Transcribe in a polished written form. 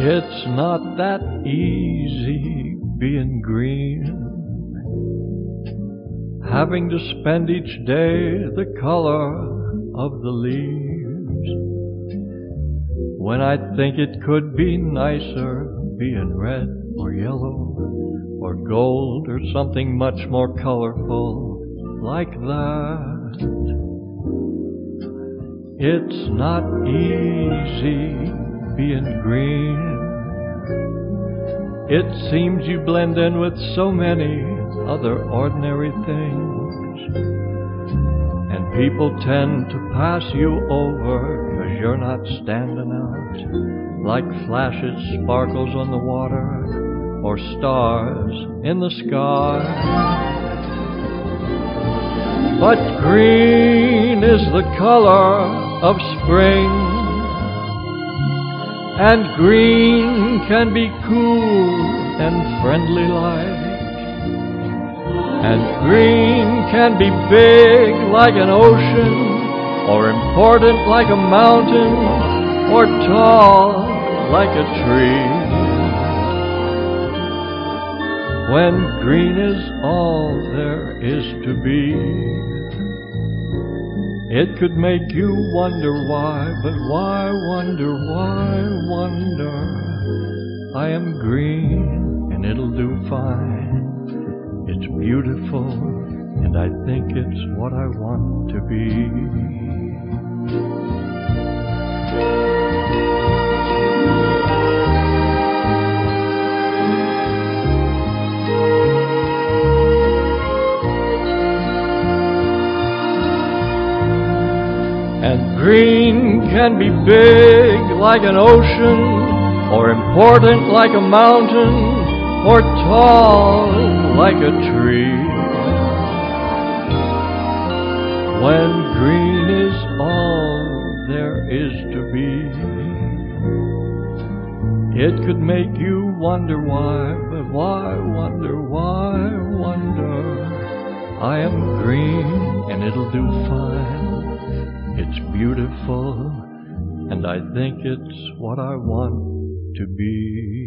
It's not that easy being green, having to spend each day the color of the leaves, when I think it could be nicer being red or yellow or gold or something much more colorful like that. It's not easy being green. It seems you blend in with so many other ordinary things, and people tend to pass you over 'cause you're not standing out like flashes, sparkles on the water, or stars in the sky. But green is the color of spring, and green can be cool and friendly like, and green can be big like an ocean, or important like a mountain, or tall like a tree. When green is all there is to be, it could make you wonder why, but why wonder, why wonder? I am green and it'll do fine. It's beautiful and I think it's what I want to be. And green can be big like an ocean, or important like a mountain, or tall like a tree. When green is all there is to be, it could make you wonder why, but why wonder, why wonder? I am green and it'll do fine. It's beautiful, and I think it's what I want to be.